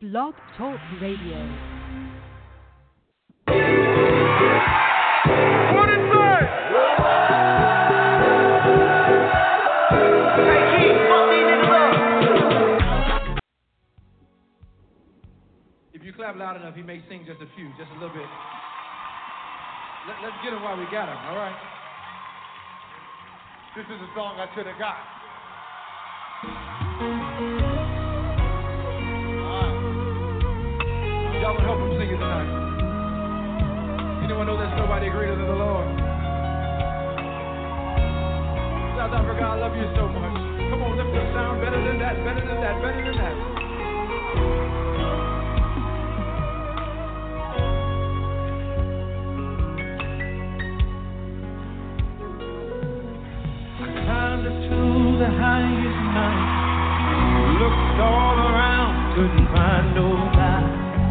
Blog Talk Radio. What is that? Hey, Keith, fuck these niggas up. If you clap loud enough, he may sing just a few, just a little bit. Let's get him while we got him, all right? This is a song I should have got. Y'all can help him sing it tonight. Anyone know there's nobody greater than the Lord? South Africa, I love you so much. Come on, lift the sound better than that, better than that, better than that. I climbed up to the highest mountain, looked all around, couldn't find nobody.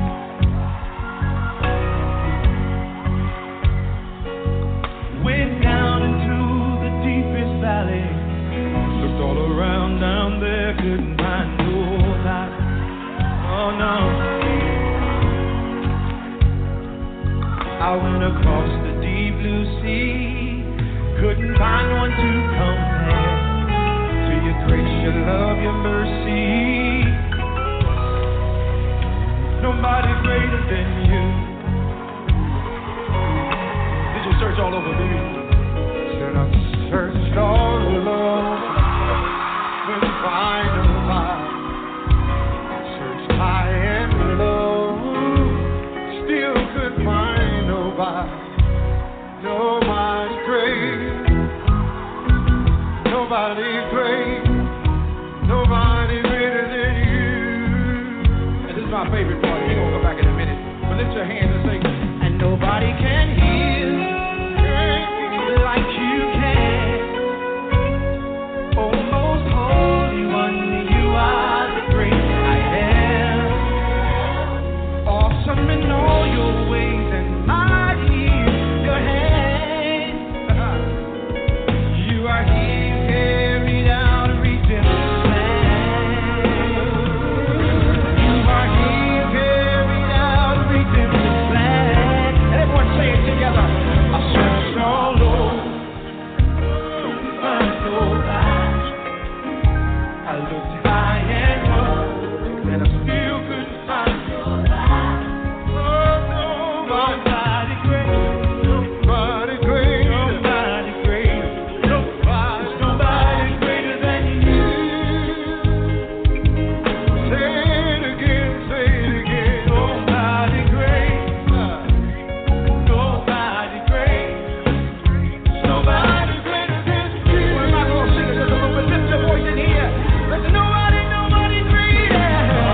Went down into the deepest valley, looked all around down there, couldn't find nobody. Oh no. I went across the deep blue sea, couldn't find one to compare to your grace, your love, your mercy. Nobody greater than you. Did you search all over, baby? Said I searched all over, couldn't find nobody. Searched high and low, still couldn't find nobody. Nobody's great, nobody's great, nobody's greater than you. And this is my favorite part. We're gonna go back in a minute. But lift your hands and say, and nobody can heal like you can. Oh, most holy one, you are the great I am. Awesome in all your ways and mighty in your hand. You are here, carried out a redemption plan. You are here, carried out a redemption plan. Everyone say it together. I searched all over, couldn't find nobody. I looked high and low, and I still couldn't find nobody. Oh, nobody great, nobody great, nobody great, nobody greater than you. Say it again, nobody great, nobody great. Nobody greater than you. We're not gonna sing it just a little bit. Lift your voice in here. Listen, nobody greater.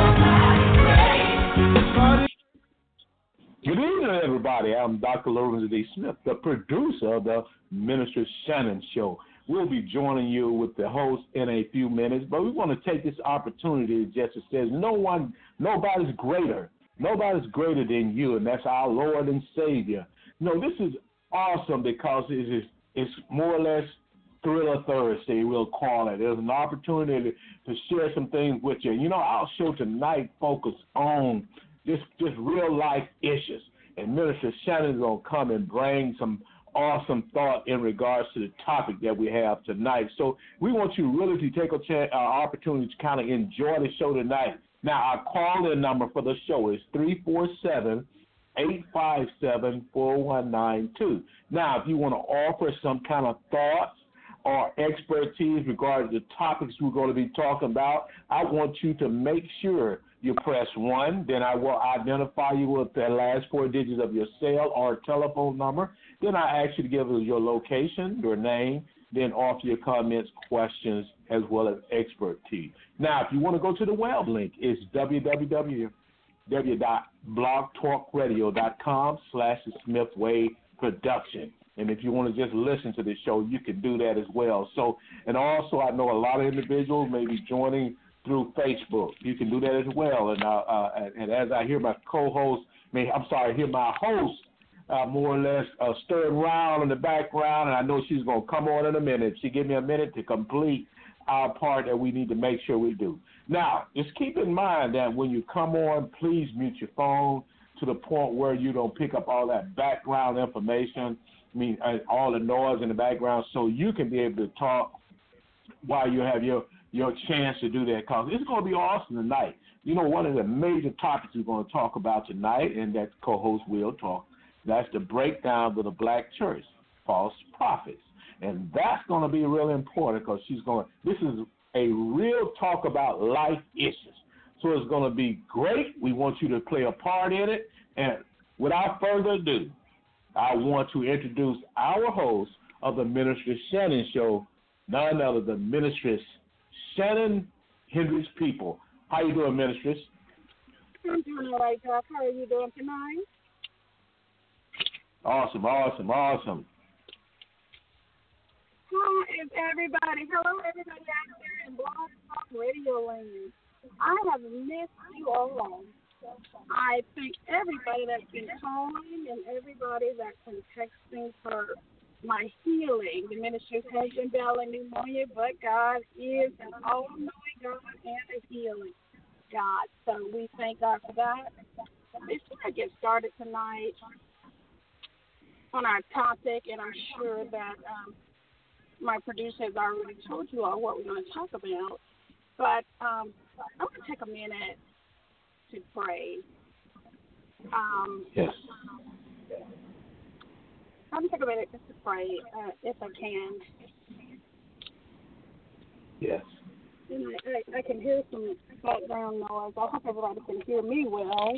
Nobody. Good evening, everybody. I'm Dr. Lorenzo D. Smith, the producer of the Minister Shannon Show. We'll be joining you with the host in a few minutes, but we want to take this opportunity, just to say, nobody's greater. Nobody's greater than you, and that's our Lord and Savior. This is awesome because it's more or less Thriller Thursday, we'll call it. There's an opportunity to share some things with you. Our show tonight focus on just real life issues. And Minister Shannon's going to come and bring some awesome thought in regards to the topic that we have tonight. So we want you really to take an opportunity to kind of enjoy the show tonight. Now, our call-in number for the show is 347-857-4192. Now, if you want to offer some kind of thoughts or expertise regarding the topics we're going to be talking about, I want you to make sure you press 1. Then I will identify you with the last 4 digits of your cell or telephone number. Then I ask you to give us your location, your name, then offer your comments, questions, as well as expertise. Now, if you want to go to the web link, it's www.blogtalkradio.com/Smith-Wade-Production. And if you want to just listen to the show, you can do that as well. So, and also I know a lot of individuals may be joining through Facebook. You can do that as well. And as I hear my host more or less stirring around in the background, and I know she's going to come on in a minute. She gave me a minute to complete our part that we need to make sure we do. Now, just keep in mind that when you come on, please mute your phone to the point where you don't pick up all that background information, all the noise in the background, so you can be able to talk while you have your chance to do that, because it's going to be awesome tonight. You know, one of the major topics we're going to talk about tonight, and that co-host will talk, that's the breakdown of the black church, false prophets. And that's going to be really important because this is a real talk about life issues. So it's going to be great. We want you to play a part in it. And without further ado, I want to introduce our host of the Minister Shannon Show, none other than Mistress Shannon Hendricks People. How you doing, Mistress? I'm doing all right, Doc. How are you doing tonight? Awesome. How is everybody? Hello, everybody out there in Blog Talk Radio Land. I have missed you all. I thank everybody that's been calling and everybody that's been texting for my healing. The ministry has been battling pneumonia, but God is an all-knowing God and a healing God. So we thank God for that. Before I get started tonight on our topic, and I'm sure that my producer has already told you all what we're going to talk about, but I'm going to take a minute to pray. Yes. I'm going to take a minute just to pray, if I can. Yes. And I can hear some background noise. I hope everybody can hear me well.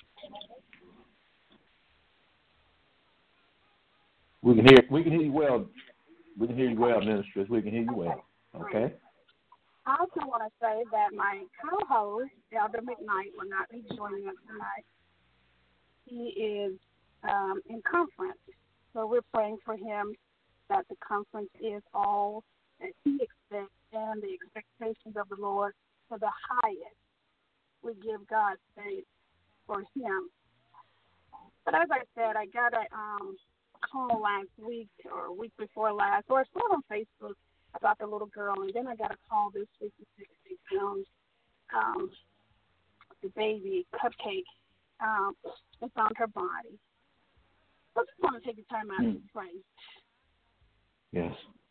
We can hear you well. We can hear you well, Ministers. We can hear you well. Okay. I also want to say that my co-host, Elder McKnight, will not be joining us tonight. He is in conference, so we're praying for him that the conference is all that he expects and the expectations of the Lord to the highest. We give God thanks for him. But as I said, I got a call last week or week before last, or I saw it on Facebook about the little girl, and then I got a call this week that they found the baby Cupcake. They found her body. So I just want to take the time out to pray. Yes.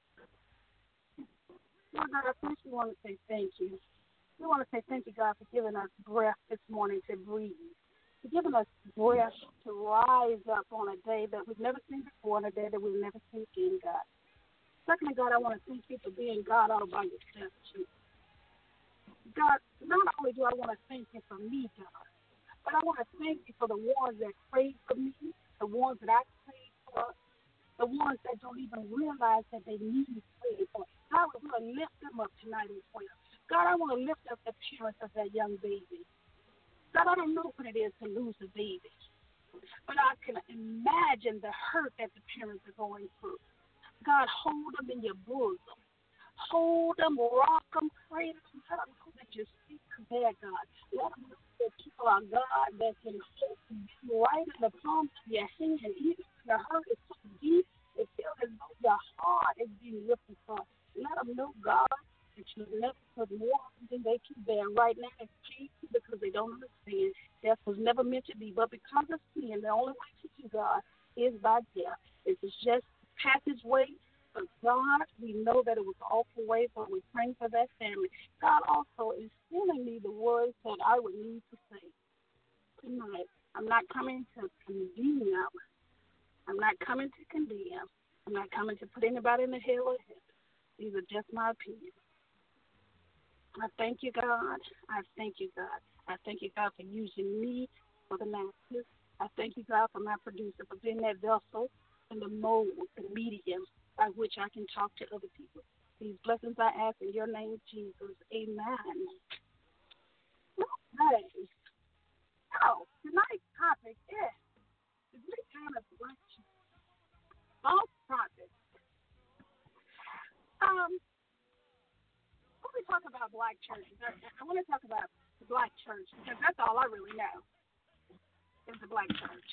Lord God, I first want to say thank you. We want to say thank you, God, for giving us breath this morning to breathe, for giving us breath to rise up on a day that we've never seen before, on a day that we've never seen again, God. Secondly, God, I want to thank you for being God all by yourself, too. God, not only do I want to thank you for me, God, but I want to thank you for the ones that prayed for me, the ones that I prayed for, the ones that don't even realize that they need prayer for. God, we want to lift them up tonight in prayer. God, I want to lift up the parents of that young baby. God, I don't know what it is to lose a baby, but I can imagine the hurt that the parents are going through. God, hold them in your bosom. Hold them, rock them, pray them, let them know that you speak to their God. Let them know that people are God that can hold you right in the palm of your hand. Even if your hurt is so deep, it feels as though your heart is being ripped apart. Let them know, God, that you never put more than they can bear. Right now, it's painful because they don't understand. Death was never meant to be, but because of sin, the only way to you, God, is by death. It's just passageway. But God, we know that it was an awful way, but we're praying for that family. God also is telling me the words that I would need to say tonight. I'm not coming to condemn. I'm not coming to condemn. I'm not coming to put anybody in the hell or heaven. These are just my opinions. I thank you, God. I thank you, God. I thank you, God, for using me for the masses. I thank you, God, for my producer, for being that vessel and the mold, the medium by which I can talk to other people. These blessings I ask in your name, Jesus. Amen. Okay. So, tonight's topic is the breakdown of black church. False prophets. When we talk about black churches, I want to talk about the black church because that's all I really know is the black church.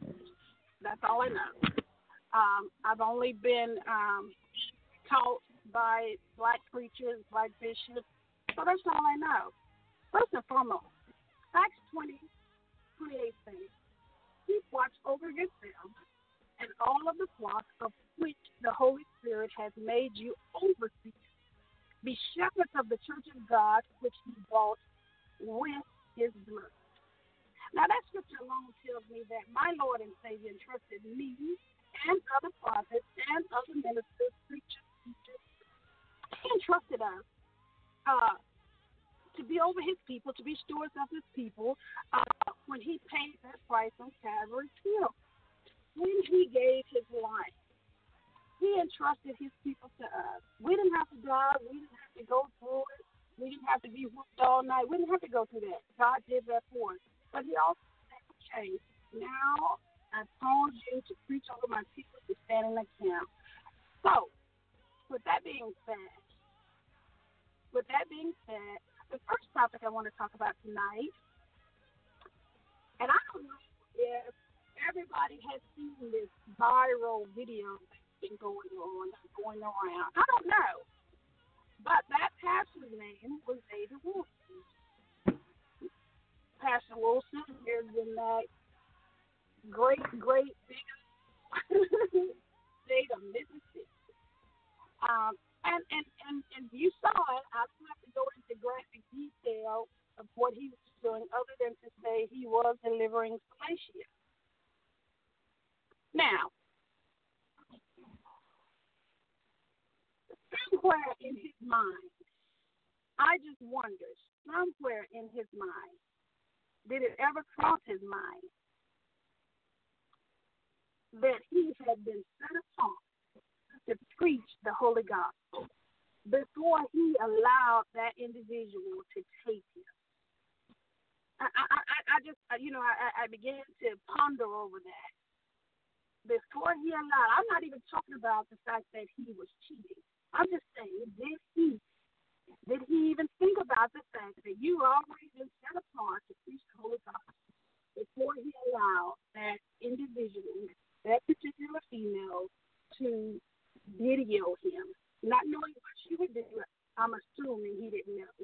That's all I know. I've only been taught by black preachers, black bishops. So that's all I know. First and foremost, Acts 20:28 says, keep watch over yourselves and all of the flock of which the Holy Spirit has made you overseers. Be shepherds of the church of God, which he bought with his blood. Now, that scripture alone tells me that my Lord and Savior entrusted me and other prophets and other ministers, preachers, teachers. He entrusted us to be over his people, to be stewards of his people when he paid that price on Calvary's hill, when he gave his life. He entrusted his people to us. We didn't have to die. We didn't have to go through it. We didn't have to be whooped all night. We didn't have to go through that. God did that for us. But he also said, okay, now I've called you to preach over my people to stand in the camp. So, with that being said, the first topic I want to talk about tonight, and I don't know if everybody has seen this viral video that's been going around. I don't know. But that pastor's name was David Wilson. Pastor Wilson is in that great big state of Mississippi. And you saw it. I don't have to go into graphic detail of what he was doing other than to say he was delivering fellatio. Now, somewhere in his mind, I just wondered, somewhere in his mind, did it ever cross his mind that he had been set apart to preach the Holy Gospel before he allowed that individual to take him? I began to ponder over that. Before he allowed, I'm not even talking about the fact that he was cheating. I'm just saying, did he even think about the fact that you already been set apart to preach the Holy Gospel before he allowed that individual, that particular female, to video him, not knowing what she would do? I'm assuming he didn't know.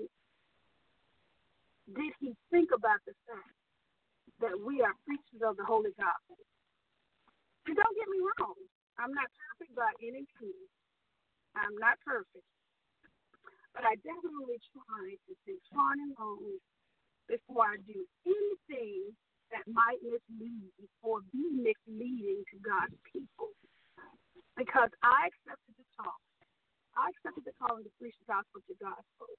Did he think about the fact that we are preachers of the Holy Gospel? And don't get me wrong, I'm not perfect by any means. I'm not perfect. But I definitely try to think hard and long before I do anything that might mislead or be misleading to God's people. Because I accepted the call. I accepted the calling to preach the gospel to God's folk.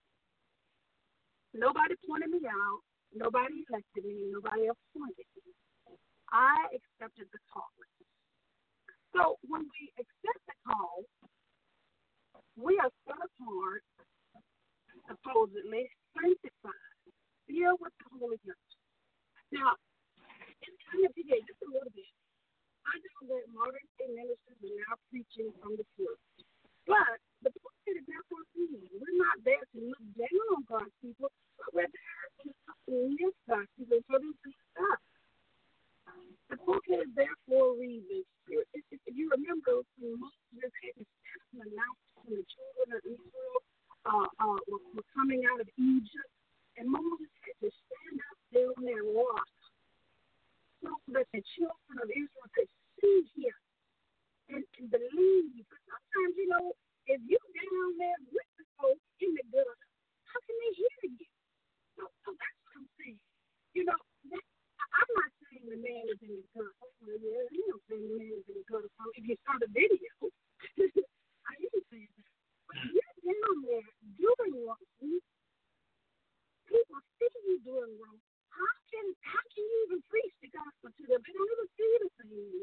Nobody pointed me out. Nobody elected me. Nobody appointed me. I accepted the calling. So when we accept the call, we are set apart, supposedly sanctified, filled with the Holy Ghost. Now, it's kind of deviate just a little bit. I know that modern day ministers are now preaching from the church. But the point is that's what we need. We're not there to look down on God's people, but we're there to lift God's people for them to lift up. The pulpit is there for a reason. If you remember, when Moses had to stand and announce when the children of Israel were coming out of Egypt, and Moses had to stand up there on that rock so that the children of Israel could see him and believe. But sometimes, if you're down there with the folks in the gutter, how can they hear you? So that's what I'm saying. I'm not saying the man is in the gutter. You don't say the man is in the gutter. If you saw the video, I didn't say that. But if you're down there doing wrong, people see you doing wrong. How can you even preach the gospel to them? They don't even see the same.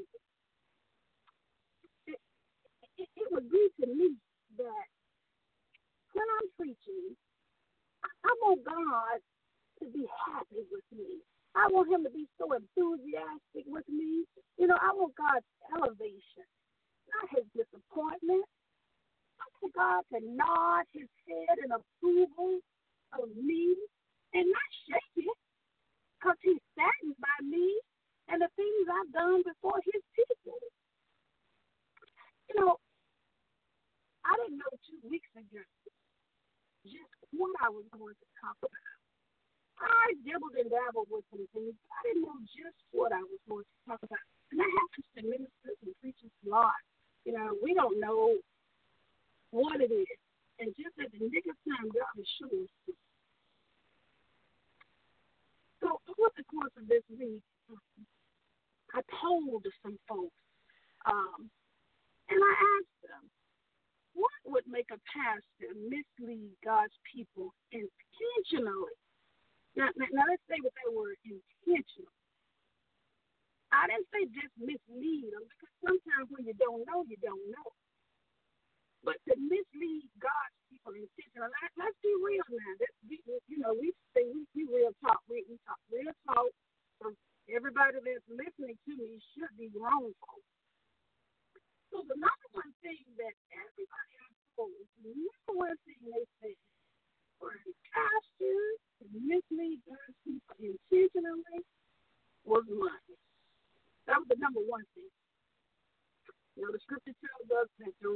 It would be to me that when I'm preaching, I want God to be happy with me. I want him to be so enthusiastic with me. I want God's elevation, not his disappointment. I want God to nod his head in approval of me and not shake it because he's saddened by me and the things I've done before his people. I didn't know I was going to talk about. I dabbled and dabbled with some things. I didn't know just what I was going to talk about. And that happens to ministers and preachers a lot. We don't know what it is. And just at the nick of time, God will show us. So over the course of this week, I told some folks, and I asked them, what would make a pastor mislead God's people intentionally? Now let's say with that word intentional. I didn't say just mislead them, because sometimes when you don't know, you don't know. But to mislead God's people intentionally, let's be real now. We say we real talk. We talk real talk. So everybody that's listening to me should be grown folks. So the number one thing that everybody I told, the number one thing they said, for a pastor to mislead God's people intentionally was money. That was the number one thing. The scripture tells us that the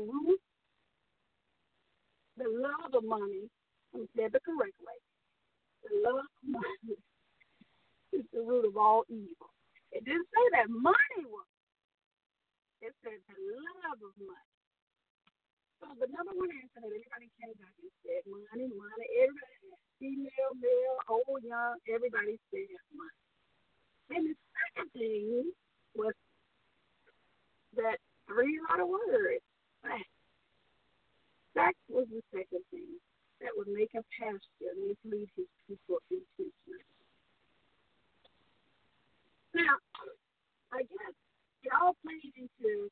love of money, I'm saying it correctly, the love of money is the root of all evil. It didn't say that money was. It said the love of money. So the number one answer that everybody came back and said, money. Everybody, female, male, old, young, everybody said money. And the second thing was that three-letter word, fact. Fact was the second thing that would make a pastor mislead his people intentionally. Now, I guess it all plays into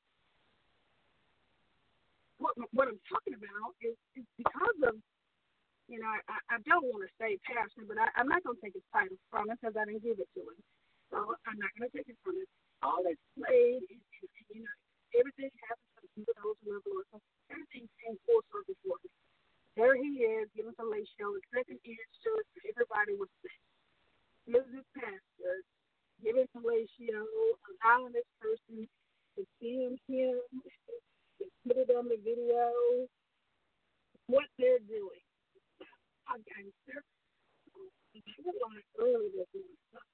what I'm talking about is because of, I don't want to say pastor, but I'm not going to take his title from him because I didn't give it to him. So I'm not going to take it from him. All that's played is, everything happens for those who love the Lord. So everything came full circle for him. There he is, giving fellatio. The second answer, everybody was sick. Here's this pastor giving fellatio, allowing this person to film him, to put it on the video, what they're doing. I realized earlier that he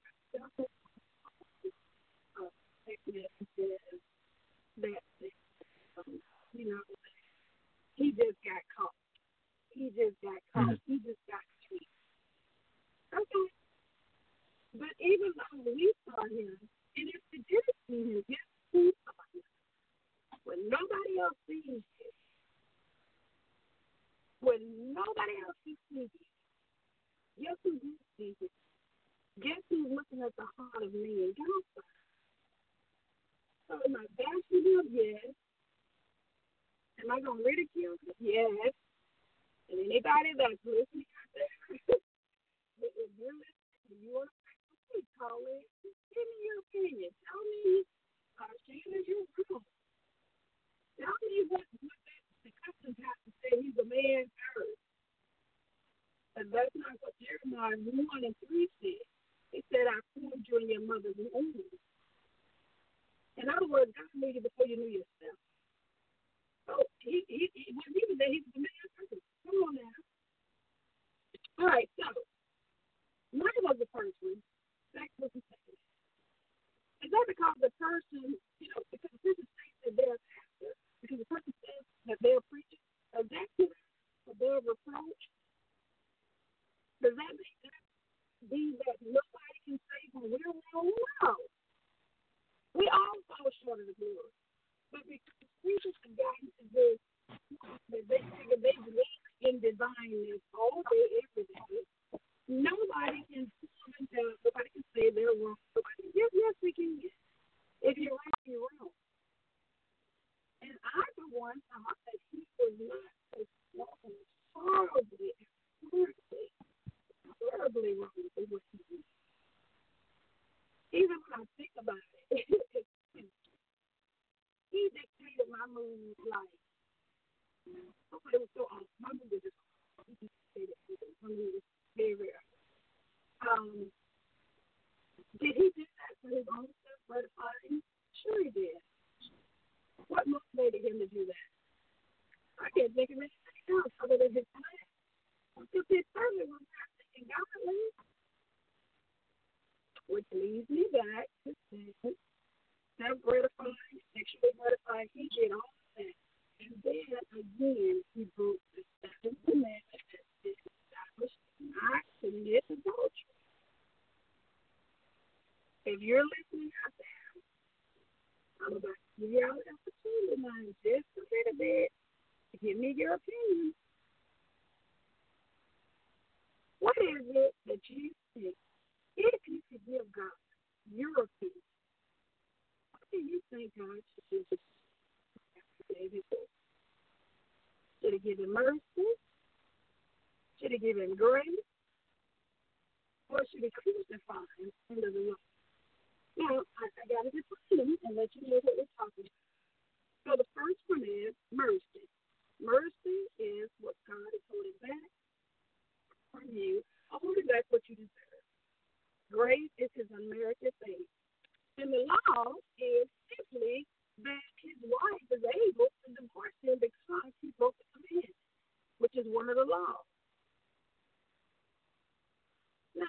just got caught. He just got caught. He just got cheated. Okay. But even though we saw him, and if we didn't see him, guess who saw him? When nobody else sees him. When nobody else sees him, guess who did see him? Guess who's looking at the heart of man? God. So am I bashing him? Yes. Am I going to ridicule him? Yes. And anybody that's listening out there, if you're listening, you want to call it, give me your opinion. Tell me, Shannon, you're wrong. Tell me what the customs have to say. He's a man first. But that's not what Jeremiah 1 and 3 said. He said, I formed you in your mother's womb. In other words, God knew you before you knew yourself. So he wasn't even there. He was a man first. Come on now. All right, so money was the first one. Sex was the second. Is that because the person, because the person says that they're a pastor, because the person says that they're preaching, is that their reproach? Does that make that be that nobody can say when we're wrong? No. We all fall short of the glory. But because preachers have gotten to this, that they figure they believe in divineness all day, every day, nobody can say they're wrong. Yes, we can. If you're wrong, you're wrong. And I, for one, thought that he was not so horribly wrong for what he did. Even when I think about it, he dictated my mood like, okay, it was so awesome. My mood was just awesome. He dictated my mood was very, very awesome. Did he do that for his own self-gratifying? Sure he did. What motivated him to do that? I can't think of anything else other than his plan. Because he certainly was not thinking godly, which leads me back to self-gratifying, sexually gratifying. He did all of that. And then again, he broke the seventh commandment that is established not to commit adultery. If you're listening out there, I'm about to give y'all an opportunity now, just a little bit, to give me your opinion. What is it that you think, if you could give God your opinion, what do you think God should do? Should he give him mercy? Should he give him grace? Or should he crucify him under the law? Now, I got to define them and let you know what we're talking about. So the first one is mercy. Mercy is what God is holding back from you, or holding back what you deserve. Grace is his unmerited favor. And the law is simply that his wife is able to divorce him because he broke the commandment, which is one of the laws. Now,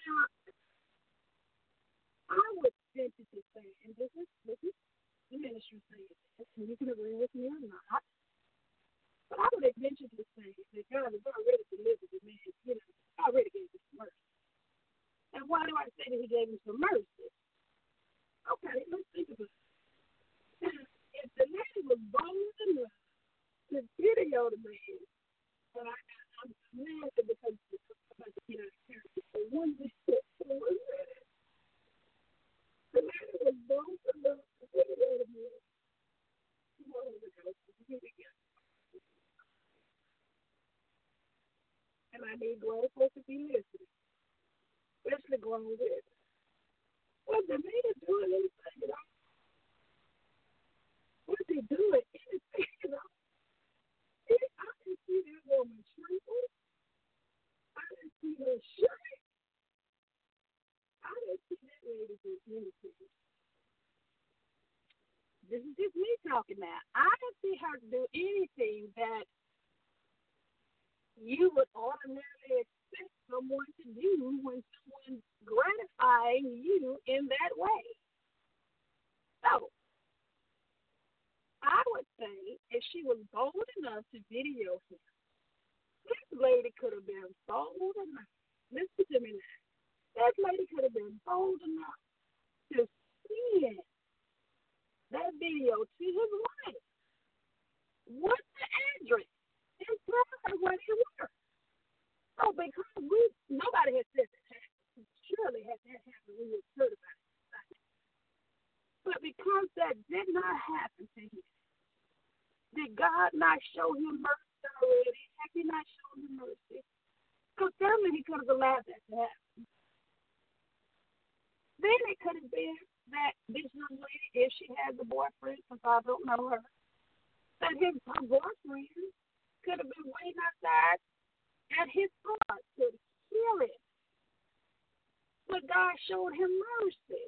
I would venture to say, and this is the ministry saying this, and you can agree with me or not, but I would venture to say that God has already delivered the man, already gave him some mercy. And why do I say that he gave him some mercy? Okay, let's think about it. If the man was bold enough to video the man, but I'm mad because I'm about to get out of character. So one minute, the man was bold enough to video the man. And I need grown folks to be listening, especially grown women. Was the man doing anything at all? Was he doing anything at all? I didn't see that woman tremble. I didn't see her shake. I didn't see that lady do anything. This is just me talking now. I didn't see her do anything that you would ordinarily expect someone to do when someone's gratifying you in that way. So, I would say if she was bold enough to video him, this lady could have been bold enough. Listen to me now. This lady could have been bold enough to send that video to his wife. What's the address? And tell her where they were. So because nobody has said that happened. Surely had that happened, we would have heard about it. But because that did not happen to him, did God not show him mercy already? Have he not shown him mercy? Because certainly he could have allowed that to happen. Then it could have been that this young lady, if she has a boyfriend, since I don't know her, that her boyfriend could have been waiting outside at his car to kill him. But God showed him mercy.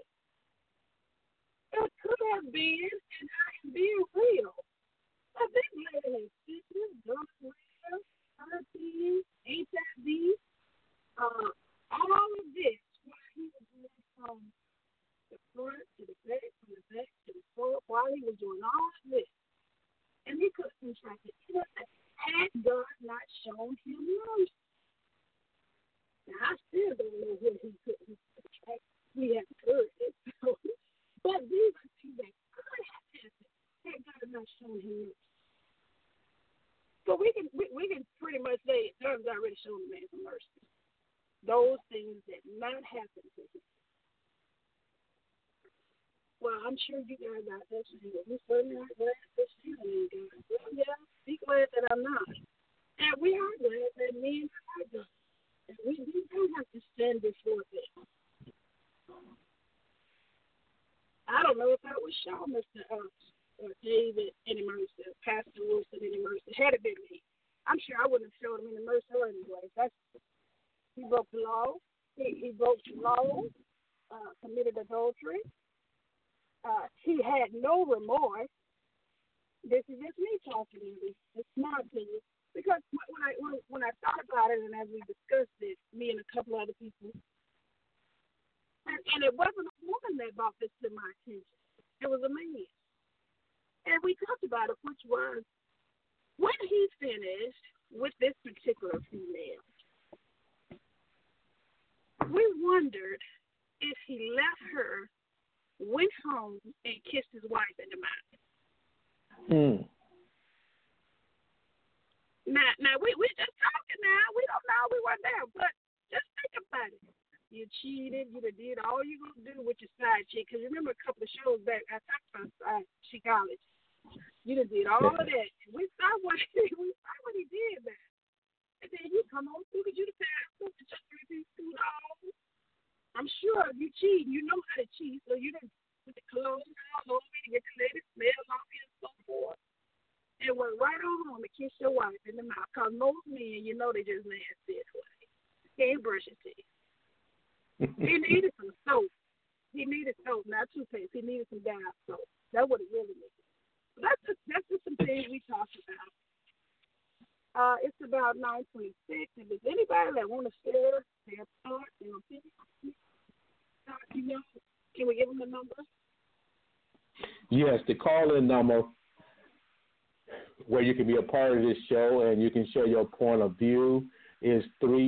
It could have been, and I am being real, but this lady has sickness, gonorrhea, herpes, HIV, all of this while he was going from the front to the back, from the back to the front, while he was doing all of this. And he could have contracted anything had God not shown him mercy. Now, I still don't know what he could contract. We haven't heard it. But these are things that could have happened had God not shown him mercy. So we can pretty much say God's already shown the man some mercy. Those things did not happen to him. Well, I'm sure you guys out there saying, well, we're certainly not glad that you ain't God. Well, yeah, be glad that I'm not. And we are glad that me and God are God. And we don't have to stand before them. I don't know if I would show Mr. Or David any mercy, Pastor Wilson any mercy. Had it been me, I'm sure I wouldn't have showed him any mercy anyway. He broke the law. He broke the law, committed adultery. He had no remorse. This is just me talking to you. It's not opinion. Because when I thought about it and as we discussed it, me and a couple other people, and it wasn't a woman that brought this to my attention. It was a man. And we talked about it, which was when he finished with this particular female, we wondered if he left her, went home, and kissed his wife in the mouth. Now we just talking now. We don't know. We weren't there. But just think about it. You cheated. You did all you gonna do with your side chick. Because remember a couple of shows back, I talked about psychology. You did all of that. We saw what he did there. And then you come home, look at you the pastor, just $2. I'm sure if you cheat, you know how to cheat. So you didn't put the clothes all over to get the latest smell off you and so forth. And went right on home and kiss your wife in the mouth. Because most men, you know, they just nasty anyway. He ain't brush his teeth. He needed some soap. He needed soap, not toothpaste. He needed some dial soap. That's what it really needed. That's just some things we talked about. It's about 9:26. If there's anybody that want to share their thoughts and opinions, can we give them the number? Yes, the call-in number where you can be a part of this show and you can share your point of view is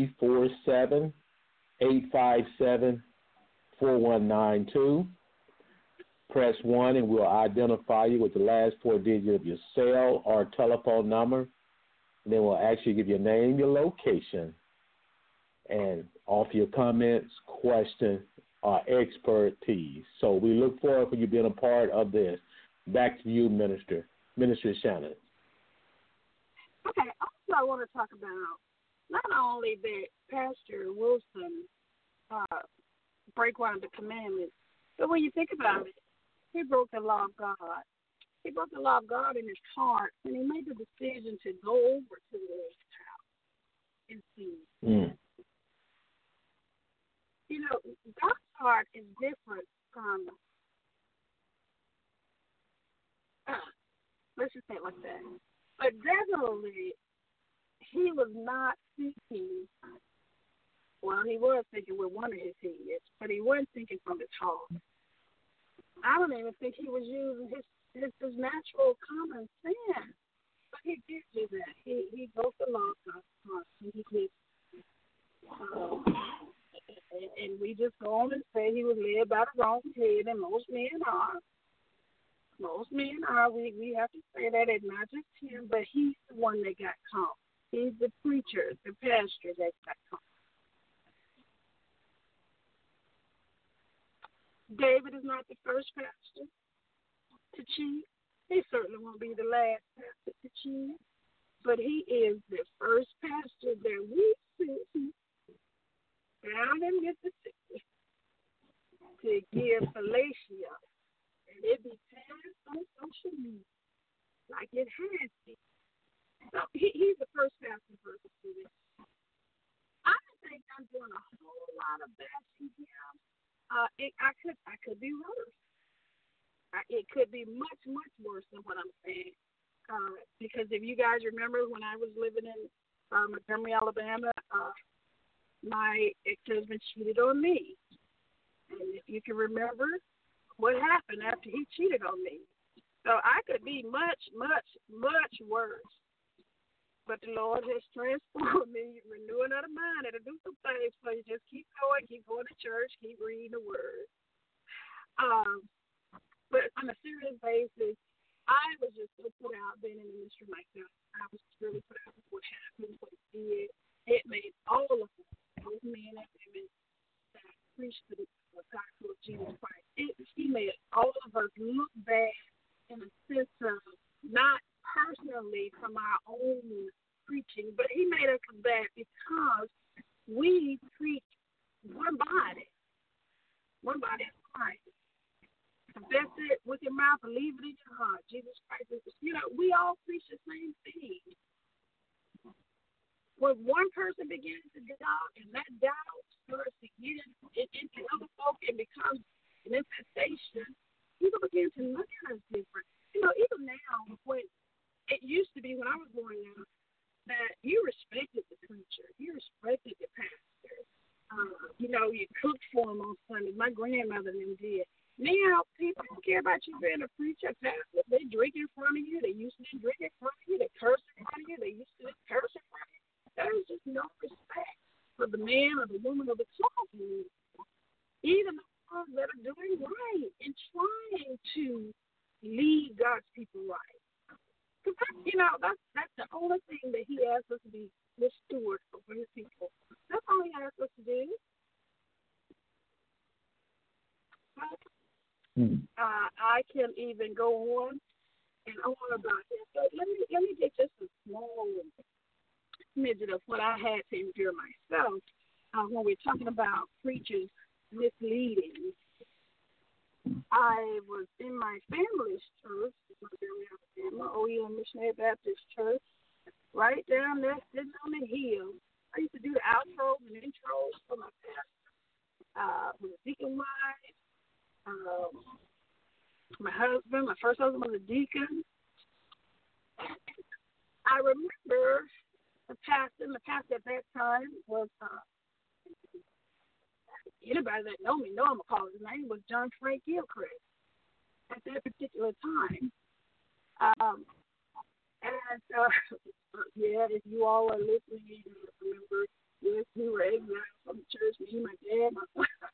347-857-4192. Press 1 and we'll identify you with the last 4 digits of your cell or telephone number. And then we'll actually give your name, your location, and offer your comments, questions, or expertise. So we look forward for you being a part of this. Back to you, Minister Shannon. Okay, also I want to talk about not only that Pastor Wilson break one of the commandments, but when you think about it, he broke the law of God. He broke the law of God in his heart, and he made the decision to go over to the Lord's house and see. You know, God's heart is different from, let's just say it like that. But definitely, he was not thinking, well, he was thinking with one of his heads, but he wasn't thinking from his heart. I don't even think he was using his natural common sense. But he did do that. He broke the law of God's heart. And he did. And we just go on and say he was led by the wrong head, and most men are. Most men are. We have to say that it's not just him, but he's the one that got caught. He's the preacher, the pastor that got caught. David is not the first pastor to cheat. He certainly won't be the last pastor to cheat. But he is the first pastor that we see down in Mississippi to give fellatio. And it be passed on social media like it has been. So he's the first pastor to do this. I think I'm doing a whole lot of bashing him. I could be worse. It could be much, much worse than what I'm saying. Because if you guys remember when I was living in Montgomery, Alabama, my ex-husband cheated on me. And if you can remember what happened after he cheated on me. So I could be much, much, much worse. But the Lord has transformed me, renewing of the mind, and to do some things for you. Just keep going to church, keep reading the Word. But on a serious basis, I was just so put out being in the ministry like that. I was really put out with what happened, what it did. It made all of us, both men and women, that preached the gospel of Jesus Christ. He made all of us look bad in a sense of not personally from our own preaching, but he made us look bad because we preach one body of Christ. Confess it with your mouth, believe it in your heart. Jesus Christ is, we all preach the same thing. When one person begins to doubt, and that doubt starts to get into other folk and becomes an infestation, people begin to look at us different. Even now, when it used to be when I was growing up, that for them on Sunday. My grandmother and them did. Now, people don't care about you being a preacher, pastor. They drink in front of you. They used to drink in front of you. They curse in front of you. They used to curse in front of you. There's just no respect for the man or the woman or the children, even the ones that are doing right and trying to lead God's people right. Because that's the only thing that He asks us to be the steward over His people. That's all He asks us to do. I can even go on and on about this, but let me get just a small smidget of what I had to endure myself when we're talking about preachers misleading. I was in my family's church, my OEM Missionary Baptist Church, right down there sitting on the hill. I used to do the outros and intros for my pastor, with the deacon wife. My husband, my first husband was a deacon. I remember the pastor at that time was, anybody that know me know I'm going to call his name, was John Frank Gilchrist at that particular time. If you all are listening, you remember, yes, we were exiled from the church, me, my dad, my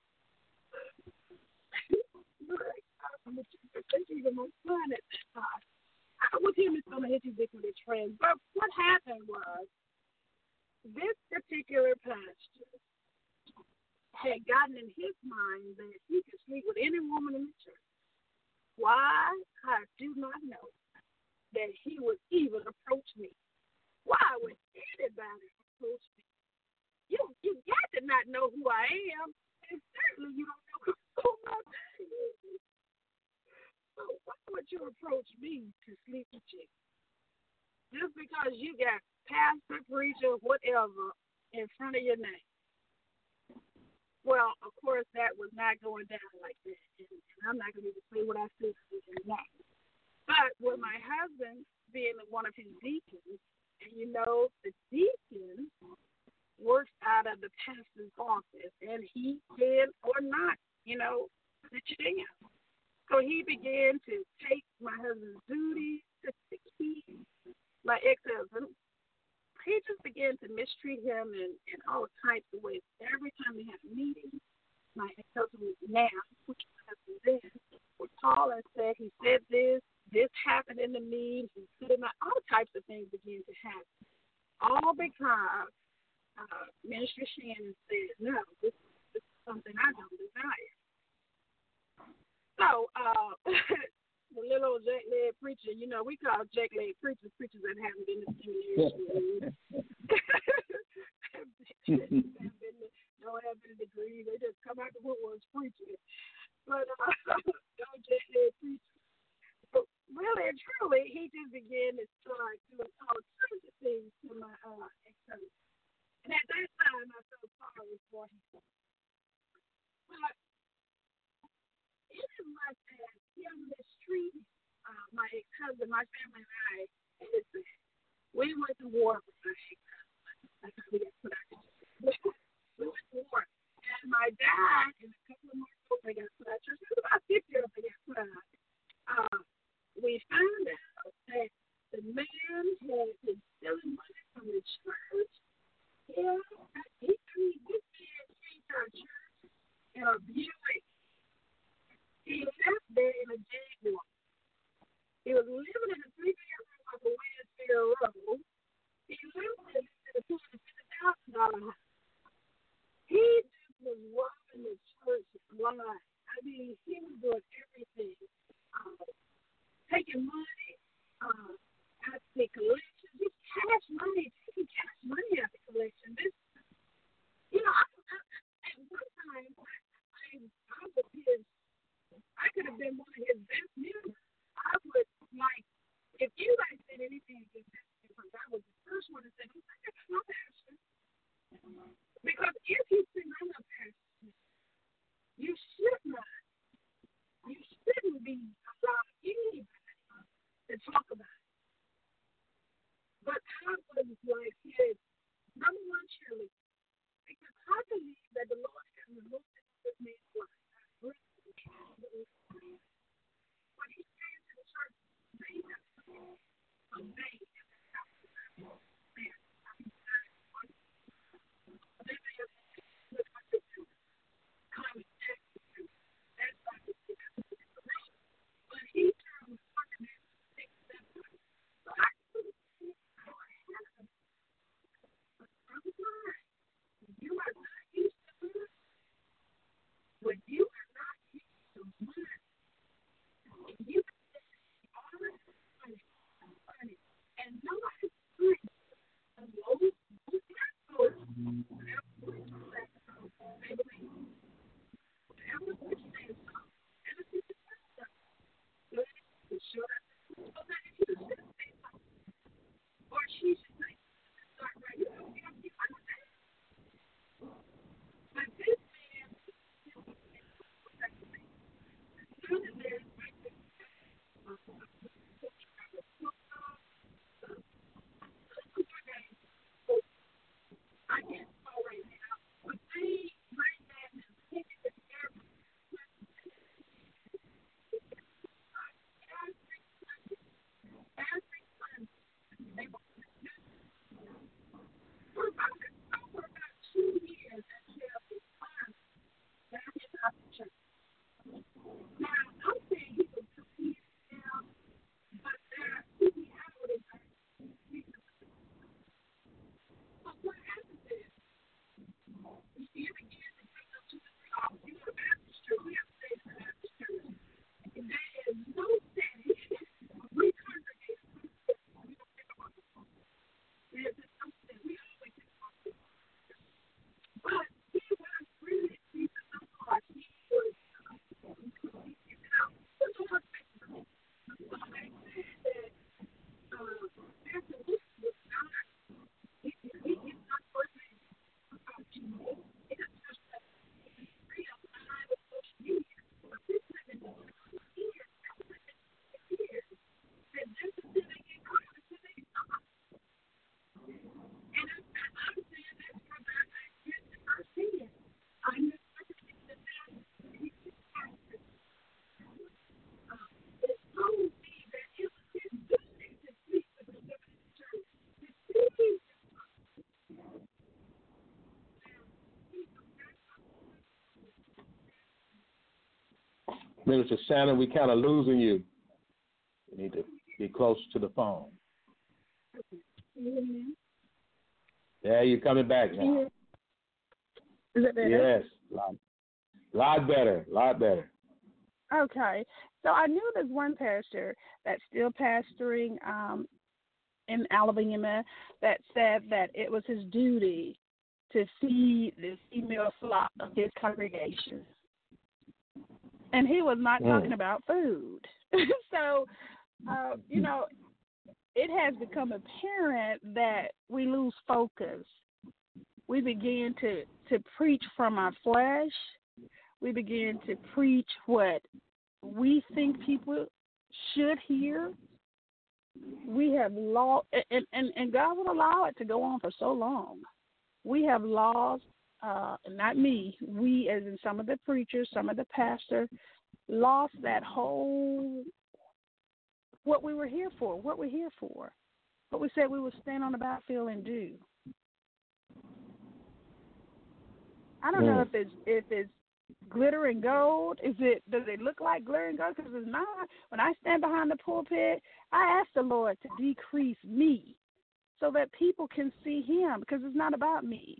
even my son at that time. With him, it's going to hit you with the trend. But what happened was, this particular pastor had gotten in his mind that he could sleep with any woman in the church. Why? I do not know that he would even approach me. Why would anybody approach me? You got to not know who I am, and certainly you don't know who my name is. So why would you approach me to sleep with you? Just because you got pastor, preacher, whatever in front of your name. Well, of course, that was not going down like that. And I'm not going to even say what I said in that. But with my husband being one of his deacons, and the deacon works out of the pastor's office, and he can or not, sit you down. So he began to take my husband's duties, my ex-husband. He just began to mistreat him in all types of ways. Every time we had a meeting, my ex-husband now, which my husband then, would call and say, he said this happened in the meeting, he said all types of things began to happen. All because Minister Shannon said, no, this is something I don't desire. So, the little old jack-leg preacher, we call jack-leg preachers that haven't been to seminary. Don't have any degree. They just come out the woodworks preaching. But, jack-leg preachers. But really and truly, he just began to start doing all kinds of things to my ex-husband. And at that time, I felt sorry for him. But in my past, him mistreating my ex-husband, my family and I, we went to war with my ex-husband. That's how we got put out. We went to war. And my dad and a couple of more folks, they got put out. It was about 6 years they got put out. We found out that the man had been stealing money from the church. Yeah, this man came to our church in a Buick. He left there in a Jaguar. He was living in a 3-bedroom off of Winsfield Road. He lived in a $250,000 house. He just was robbing the church blind. I mean, he was doing everything. Taking money out of the collection, just cash money, taking cash money out of the collection. At one time, I was his. I could have been one of his best members. I would, if anybody said anything against that difference, I was the first one to say, that's not pastor. Because if you say, I'm not pastor, you should not. You shouldn't be allowed anybody to talk about it. But I was his number one cheerleader. Because I believe that the Lord has removed this Minister Shannon, we kind of losing you. You need to be close to the phone. Yeah, you're coming back now. Is it better? Yes, lot better. Okay. So I knew there's one pastor that's still pastoring in Alabama that said that it was his duty to feed the female flock of his congregation. And he was not talking about food. So, it has become apparent that we lose focus. We begin to preach from our flesh. We begin to preach what we think people should hear. We have lost, and God would allow it to go on for so long. We have lost, not me, we as in some of the preachers, some of the pastors, lost that whole, what we were here for, what we said we would stand on the battlefield and do. I don't know if it's glitter and gold. Does it look like glitter and gold? Because it's not. When I stand behind the pulpit, I ask the Lord to decrease me so that people can see him, because it's not about me.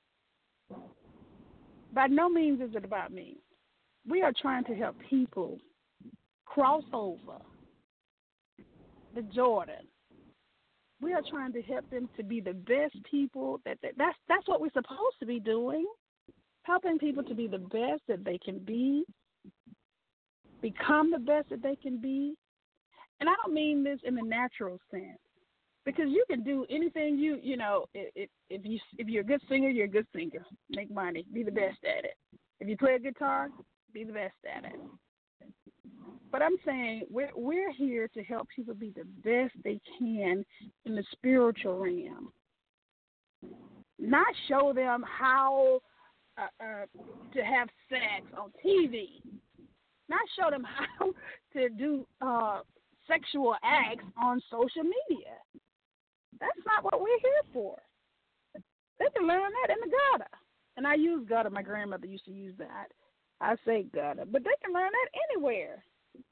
By no means is it about me. We are trying to help people cross over the Jordan. We are trying to help them to be the best people. That's what we're supposed to be doing. Helping people to be the best that they can be, become the best that they can be. And I don't mean this in a natural sense, because you can do anything if you're a good singer, you're a good singer. Make money, be the best at it. If you play a guitar, be the best at it. But I'm saying we're here to help people be the best they can in the spiritual realm. Not show them how to have sex on TV. Not show them how to do sexual acts on social media. That's not what we're here for. They can learn that in the gutter. And I use gutter. My grandmother used to use that. I say gutter. But they can learn that anywhere.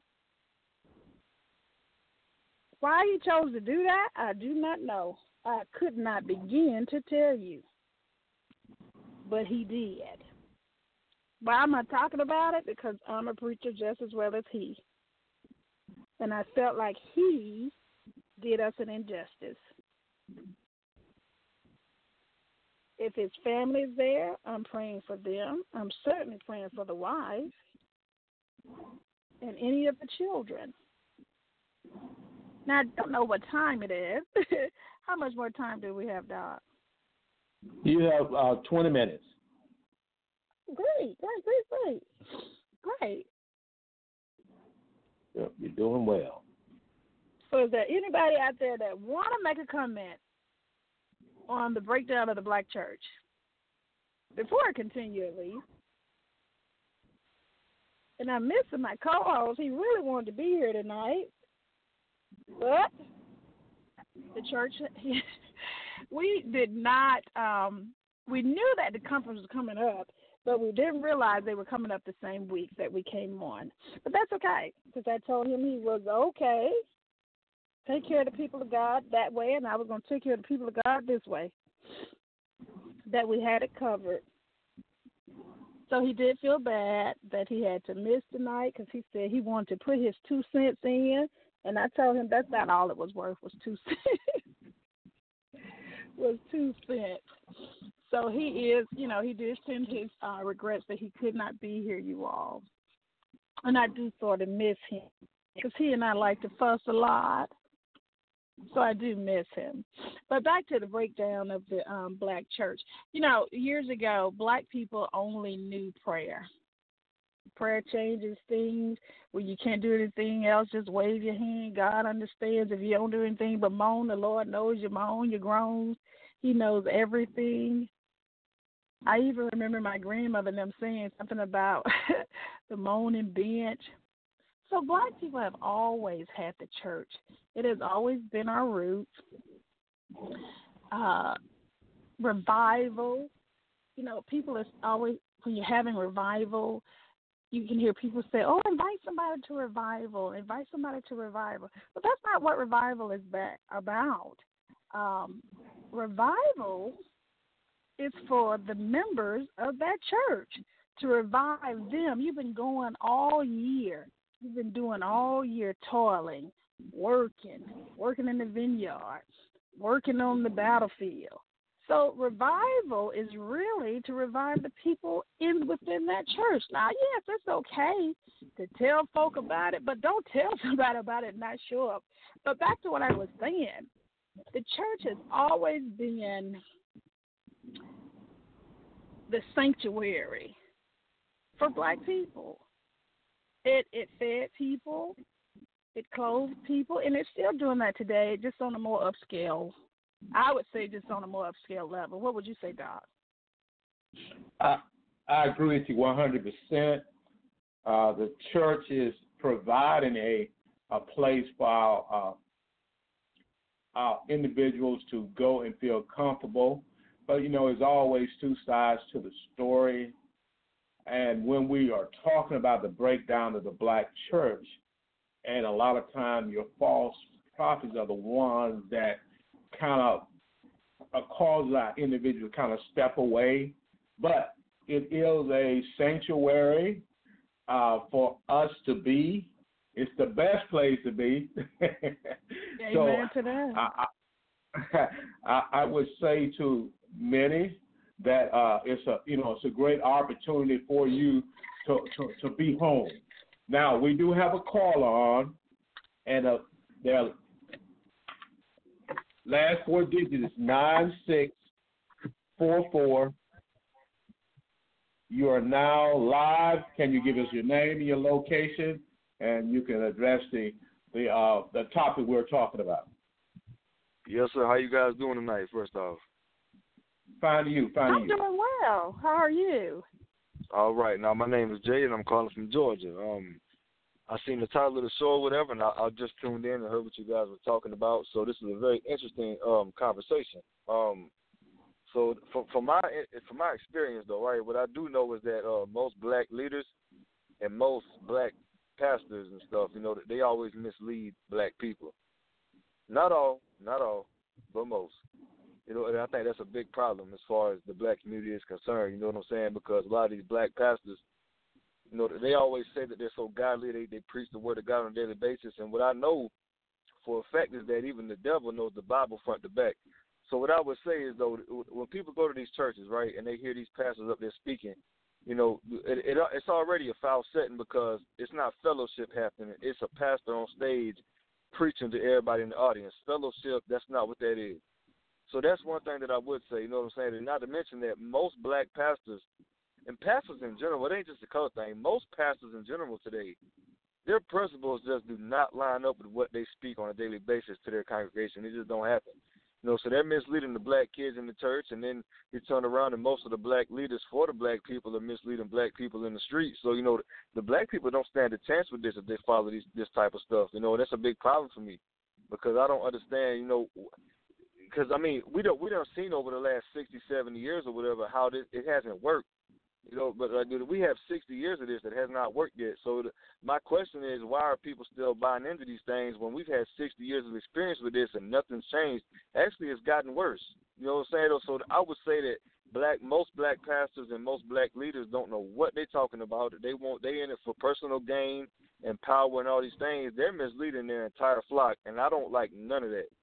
Why he chose to do that, I do not know. I could not begin to tell you. But he did. Why am I talking about it? Because I'm a preacher just as well as he. And I felt like he did us an injustice. If his family's there, I'm praying for them. I'm certainly praying for the wife and any of the children. Now, I don't know what time it is. How much more time do we have, Doc? You have 20 minutes. Great. Yep, you're doing well. So is there anybody out there that want to make a comment on the breakdown of the black church? Before I continue, at least. And I'm missing my co-host. He really wanted to be here tonight. But the church, we did not, we knew that the conference was coming up, but we didn't realize they were coming up the same week that we came on. But that's okay, because I told him he was okay. Take care of the people of God that way, and I was going to take care of the people of God this way, that we had it covered. So he did feel bad that he had to miss tonight, because he said he wanted to put his 2 cents in, and I told him that's not all it was worth, was 2 cents. Was 2 cents. So he is, he did send his regrets that he could not be here, you all. And I do sort of miss him, because he and I like to fuss a lot. So I do miss him. But back to the breakdown of the black church. Years ago, black people only knew prayer. Prayer changes things. Where you can't do anything else, just wave your hand. God understands. If you don't do anything but moan, the Lord knows you moan, you groan. He knows everything. I even remember my grandmother and them saying something about the moaning bench. So black people have always had the church. It has always been our roots. Revival. People are always, when you're having revival, you can hear people say, "Oh, invite somebody to revival, invite somebody to revival." But that's not what revival is about. Revival is for the members of that church to revive them. You've been going all year. You've been doing all year toiling, working in the vineyard, working on the battlefield. So revival is really to revive the people within that church. Now, yes, it's okay to tell folk about it, but don't tell somebody about it and not show up. But back to what I was saying, the church has always been the sanctuary for black people. It fed people, it clothed people, and it's still doing that today, just on a more upscale. I would say just on a more upscale level. What would you say, Doc? I agree with you 100%. The church is providing a place for our individuals to go and feel comfortable. But, there's always two sides to the story. And when we are talking about the breakdown of the black church, and a lot of times your false prophets are the ones that kind of cause our individual to kind of step away. But it is a sanctuary for us to be. It's the best place to be. Amen to that. I would say to many that it's a great opportunity for you to be home. Now we do have a caller on, and their last four digits is 9644. You are now live. Can you give us your name and your location, and you can address the topic we're talking about? Yes, sir. How you guys doing tonight, first off? Fine to you. I'm doing well. How are you? All right. Now, my name is Jay, and I'm calling from Georgia. I seen the title of the show or whatever, and I just tuned in and heard what you guys were talking about. So this is a very interesting conversation. So from my experience, though, right, what I do know is that most black leaders and most black pastors and stuff, they always mislead black people. Not all, but most. And I think that's a big problem as far as the black community is concerned, you know what I'm saying? Because a lot of these black pastors, they always say that they're so godly, they preach the word of God on a daily basis. And what I know for a fact is that even the devil knows the Bible front to back. So what I would say is, though, when people go to these churches, right, and they hear these pastors up there speaking, it's already a foul setting because it's not fellowship happening. It's a pastor on stage preaching to everybody in the audience. Fellowship, that's not what that is. So that's one thing that I would say, you know what I'm saying? And not to mention that most black pastors, and pastors in general, it ain't just a color thing, most pastors in general today, their principles just do not line up with what they speak on a daily basis to their congregation. It just don't happen. So they're misleading the black kids in the church, and then you turn around and most of the black leaders for the black people are misleading black people in the streets. So, the black people don't stand a chance with this if they follow this type of stuff. That's a big problem for me because I don't understand, because, we don't seen over the last 60, 70 years or whatever how it hasn't worked. But we have 60 years of this that has not worked yet. So my question is, why are people still buying into these things when we've had 60 years of experience with this and nothing's changed? Actually, it's gotten worse. You know what I'm saying? So I would say that most black pastors and most black leaders don't know what they're talking about. They in it for personal gain and power and all these things. They're misleading their entire flock, and I don't like none of that.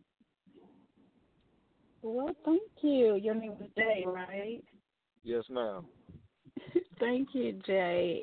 Well, thank you. Your name is Jay, right? Yes, ma'am. Thank you, Jay.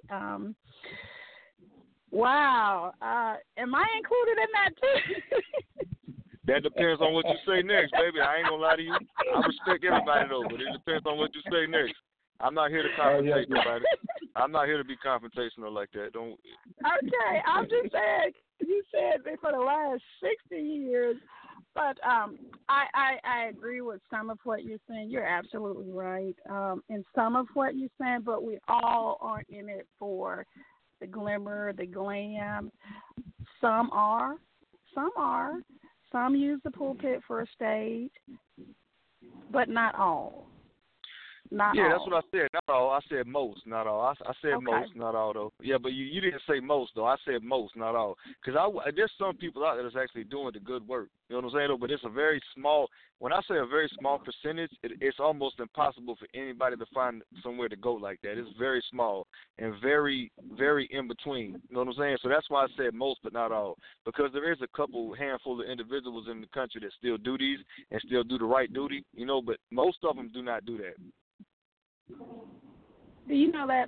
Wow. Am I included in that too? That depends on what you say next, baby. I ain't gonna lie to you. I respect everybody though, but it depends on what you say next. I'm not here to confrontate nobody. I'm not here to be confrontational like that. Don't. Okay, I'm just saying. You said that for the last 60 years. But I agree with some of what you're saying. You're absolutely right in some of what you're saying, but we all aren't in it for the glimmer, the glam. Some are. Some use the pulpit for a stage, but not all. Not Yeah, all. that's what I said. Not all. I said most, not all. I said Okay. most, not all, though. Yeah, but you didn't say most, though. I said most, not all. Because there's some people out there that's actually doing the good work. You know what I'm saying, though? But it's a very small, when I say a very small percentage, it's almost impossible for anybody to find somewhere to go like that. It's very small and very, very in between. You know what I'm saying? So that's why I said most, but not all. Because there is a handful of individuals in the country that still do these and still do the right duty, you know, but most of them do not do that. Do you know that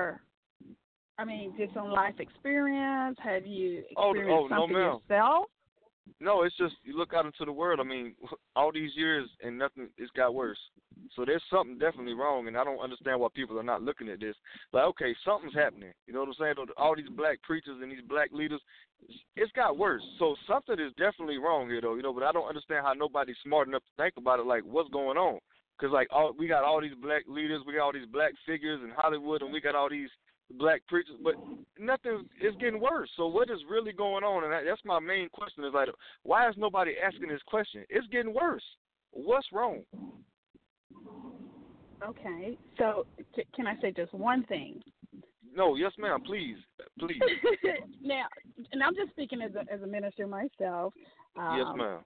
just on life experience? Have you experienced something yourself? No, it's just you look out into the world. I mean, all these years and nothing, it's got worse. So there's something definitely wrong, and I don't understand why people are not looking at this. Like, okay, something's happening. You know what I'm saying? All these black preachers and these black leaders, it's got worse. So something is definitely wrong here, though. You know, but I don't understand how nobody's smart enough to think about it. Like, what's going on? Because like we got all these black leaders, we got all these black figures in Hollywood, and we got all these black preachers, but nothing is getting worse. So what is really going on? And that's my main question, is like, why is nobody asking this question? It's getting worse. What's wrong? Okay, so can I say just one thing? No, yes, ma'am, please. Now, and I'm just speaking as a minister myself. Yes, ma'am.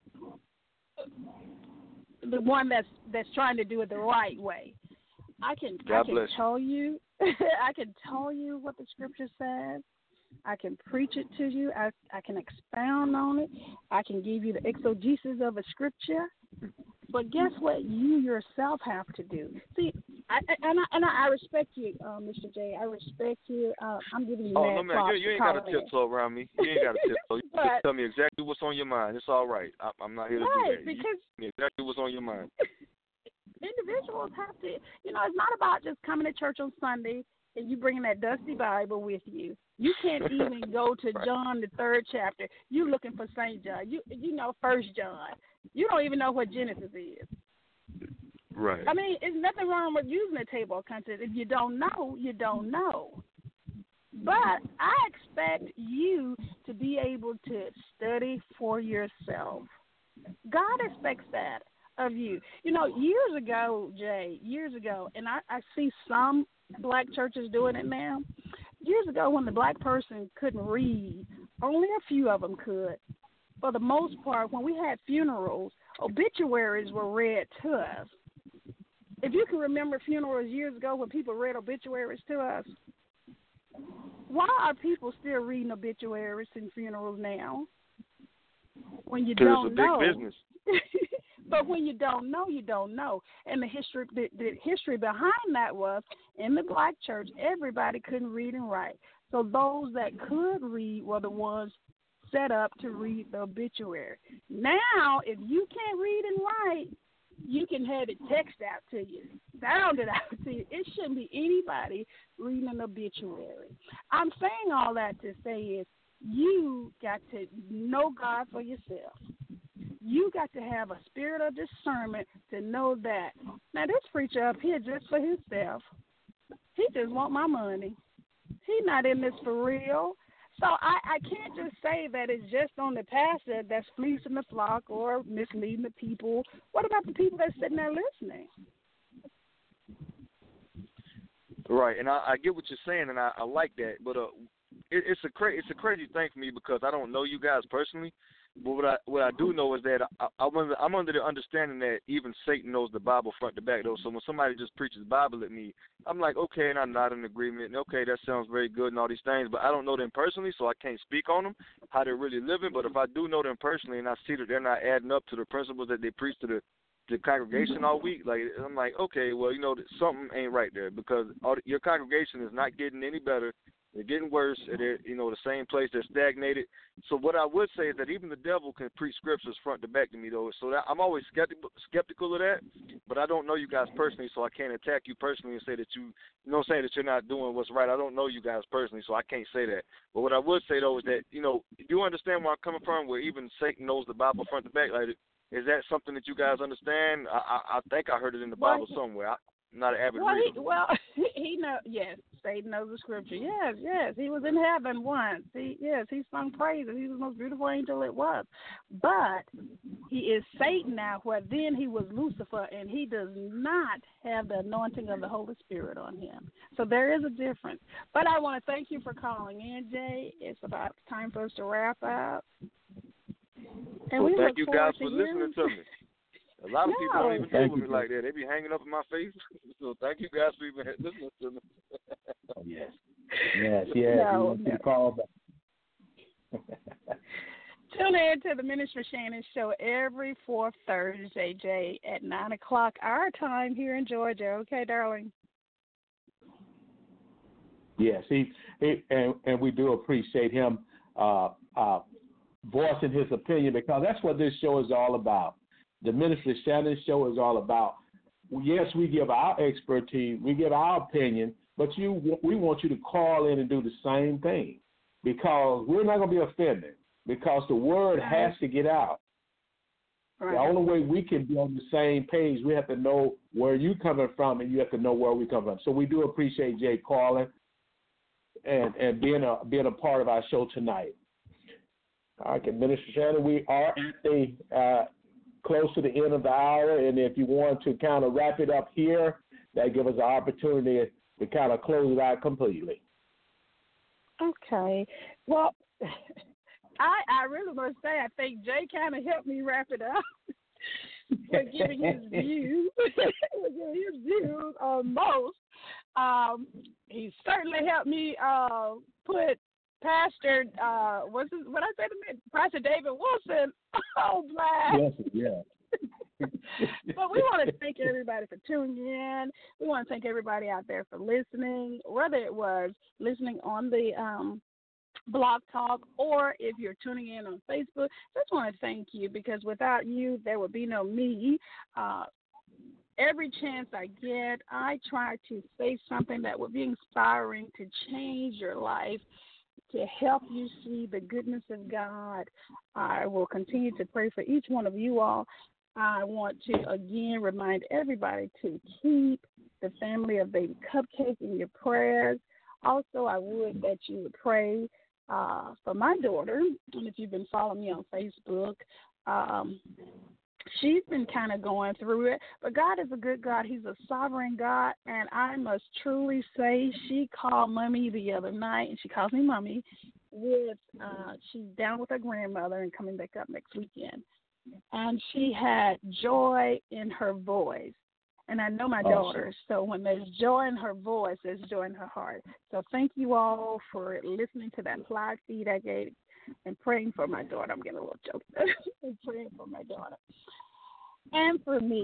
The one that's trying to do it the right way. I can tell you I can tell you what the scripture says. I can preach it to you. I can expound on it. I can give you the exegesis of a scripture. But guess what you yourself have to do? See, I respect you, Mr. J. I respect you. I'm giving you mad props. You ain't got to tiptoe around me. You ain't got to tiptoe. You just tell me exactly what's on your mind. It's all right. I'm not here to do that. Because you tell me exactly what's on your mind. Individuals have to, it's not about just coming to church on Sunday and you bringing that dusty Bible with you. You can't even go to John the 3rd chapter. You looking for St. John. You know 1 John. You don't even know what Genesis is. Right. I mean, there's nothing wrong with using a table of contents. If you don't know, you don't know. But I expect you to be able to study for yourself. God expects that of you. Years ago, Jay, and I see some black churches doing it now. Years ago, when the black person couldn't read, only a few of them could. For the most part, when we had funerals, obituaries were read to us. If you can remember funerals years ago when people read obituaries to us, why are people still reading obituaries in funerals now? When you don't know. It's a big business. But when you don't know, you don't know. And the history behind that was, in the black church, everybody couldn't read and write. So those that could read were the ones set up to read the obituary. Now, if you can't read and write, you can have it text out to you, sounded out to you. It shouldn't be anybody reading an obituary. I'm saying all that to say is you got to know God for yourself. You got to have a spirit of discernment to know that. Now, this preacher up here just for himself. He just want my money. He's not in this for real. So I can't just say that it's just on the pastor that's fleecing the flock or misleading the people. What about the people that's sitting there listening? Right, and I get what you're saying, and I like that. But it's a crazy thing for me because I don't know you guys personally. But what I do know is that I'm under the understanding that even Satan knows the Bible front to back, though. So when somebody just preaches the Bible at me, I'm like, okay, and I'm not in agreement. And okay, that sounds very good and all these things, but I don't know them personally, so I can't speak on them, how they're really living. But if I do know them personally and I see that they're not adding up to the principles that they preach to the congregation all week, like I'm like, okay, well, something ain't right there because your congregation is not getting any better. They're getting worse. They're, the same place. They're stagnated. So what I would say is that even the devil can preach scriptures front to back to me, though. So I'm always skeptical of that. But I don't know you guys personally, so I can't attack you personally and say that saying that you're not doing what's right. I don't know you guys personally, so I can't say that. But what I would say, though, is that, you understand where I'm coming from, where even Satan knows the Bible front to back. Like, is that something that you guys understand? I think I heard it in the Bible somewhere. I'm not an avid Well, reader. he knows. Yes, Satan knows the scripture. Yes, he was in heaven once. He sung praises. He was the most beautiful angel it was. But he is Satan now, where then he was Lucifer, and he does not have the anointing of the Holy Spirit on him. So there is a difference. But I want to thank you for calling in, Jay. It's about time for us to wrap up. And Well, we thank you look guys forward for to listening hearing. to me. A lot of people don't even Thank deal with you, me like that. They be hanging up in my face. So thank you guys for even listening to me. Yes. No, You want to no. call back. Tune in to the Minister Shannon Show every fourth Thursday, Jay, at 9 o'clock our time here in Georgia. Okay, darling? Yes, and we do appreciate him voicing his opinion, because that's what this show is all about. The Minister Shannon Show is all about. Yes, we give our expertise, we give our opinion, but we want you to call in and do the same thing, because we're not going to be offended, because the word has to get out. Right. The only way we can be on the same page, we have to know where you're coming from, and you have to know where we come from. So we do appreciate Jay calling and being a part of our show tonight. All right, Minister Shannon, we are at the close to the end of the hour, and if you want to kind of wrap it up here, that gives us an opportunity to kind of close it out completely. Okay. Well, I really must say I think Jay kind of helped me wrap it up with giving his views, on most. He certainly helped me put Pastor, Pastor David Wilson on blast. Yes. But we want to thank everybody for tuning in. We want to thank everybody out there for listening, whether it was listening on the Blog Talk or if you're tuning in on Facebook. Just want to thank you, because without you, there would be no me. Every chance I get, I try to say something that would be inspiring to change your life, to help you see the goodness of God. I will continue to pray for each one of you all. I want to, again, remind everybody to keep the family of Baby Cupcake in your prayers. Also, I would that you would pray for my daughter. And if you've been following me on Facebook, she's been kind of going through it. But God is a good God. He's a sovereign God. And I must truly say, she called Mommy the other night, and she calls me Mommy, she's down with her grandmother and coming back up next weekend. And she had joy in her voice. And I know my daughter, so when there's joy in her voice, there's joy in her heart. So thank you all for listening to that live feed I gave and praying for my daughter. I'm getting a little choked up. And praying for my daughter. And for me.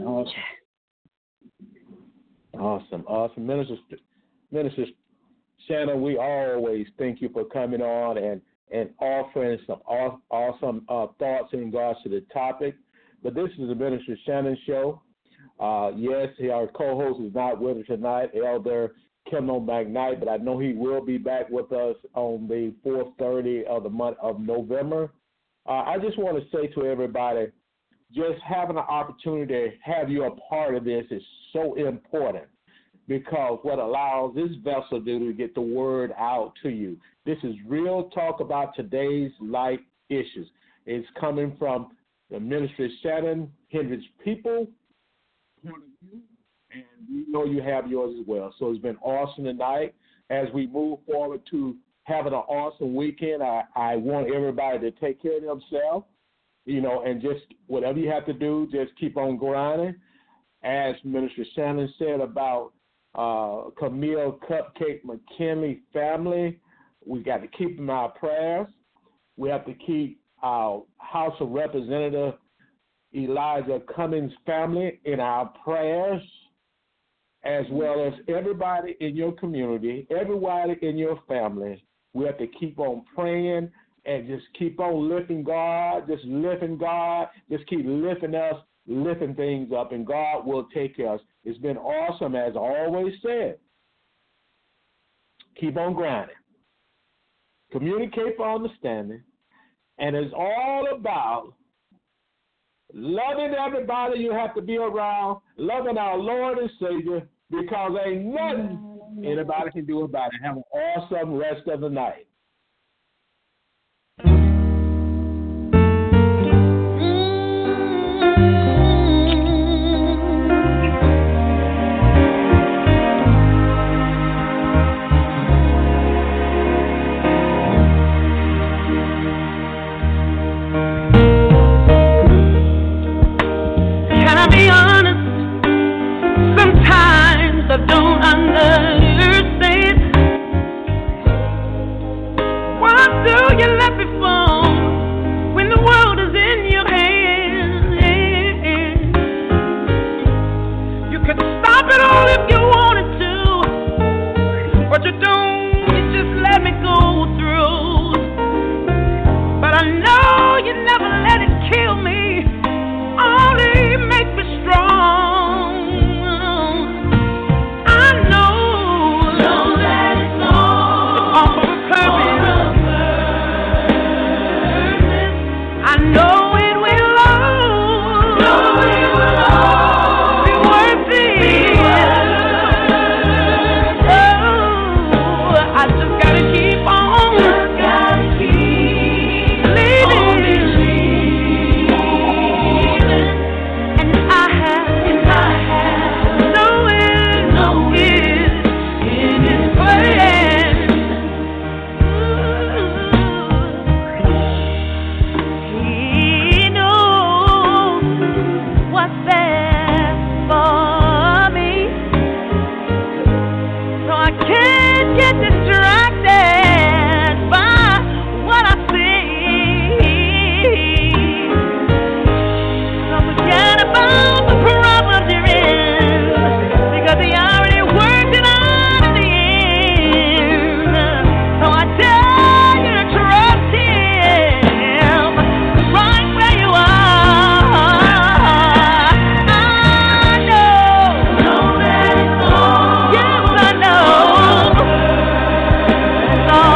Awesome. Minister Shannon, we always thank you for coming on and offering some awesome thoughts in regards to the topic. But this is the Minister Shannon Show. Yes, our co-host is not with us tonight, Elder Kendall McKnight, but I know he will be back with us on the 4:30 of the month of November. I just want to say to everybody, just having an opportunity to have you a part of this is so important, because what allows this vessel to get the word out to you. This is real talk about today's life issues. It's coming from the Ministry Shannon Hendricks people, and we know you have yours as well. So it's been awesome tonight. As we move forward to having an awesome weekend, I want everybody to take care of themselves, and just whatever you have to do, just keep on grinding. As Minister Shannon said about Camille Cupcake McKinley family, we got to keep them in our prayers. We have to keep our House of Representative Elijah Cummings family in our prayers, as well as everybody in your community, everybody in your family. We have to keep on praying and just keep on lifting God, just keep lifting us, lifting things up, and God will take care of us. It's been awesome, as I always said. Keep on grinding. Communicate for understanding. And it's all about loving everybody you have to be around, loving our Lord and Savior, because ain't nothing anybody can do about it. Have an awesome rest of the night. Can I be honest? Sometimes I don't understand. Why do you let me